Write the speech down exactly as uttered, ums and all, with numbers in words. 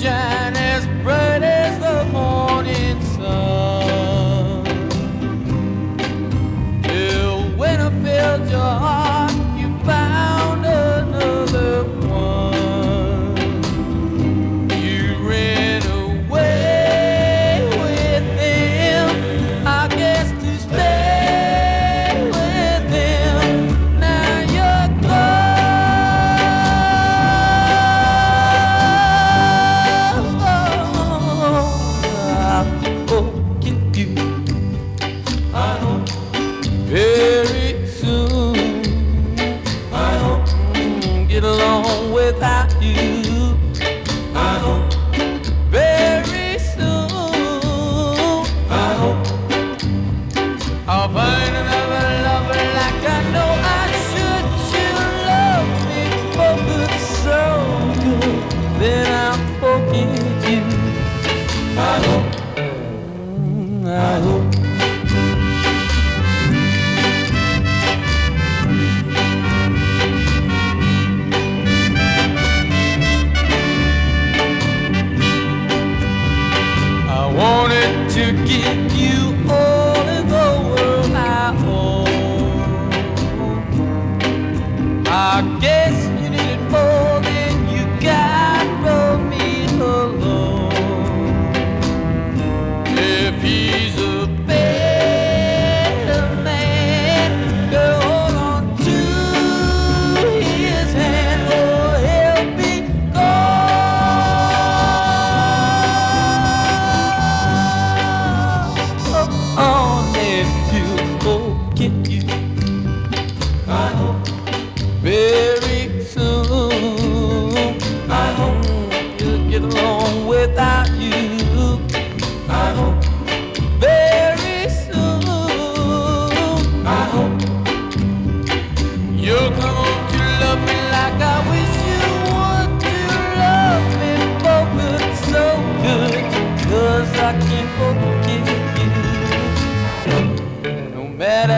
shine as bright as the morning sun. Till when I felt your heart, you found another one. You ran away with him, I guess to stay with him. Now you're very soon. I hope mm, get along without you. I hope very soon. I hope I'll find another lover like I know I should. She'll love me for good, so good. Then I'll forget you. I hope. Mm, I hope. Wanted to give you all in the world I own. I guess you needed more than you got from me alone. If he's a better man, girl, hold on to his hand or he'll be on if you forget you. I hope very soon. I hope you'll get along without you. I hope very soon. I hope you'll come home to love me like I wish you would. To love me for good, so good, 'cause I can't forget you. No matter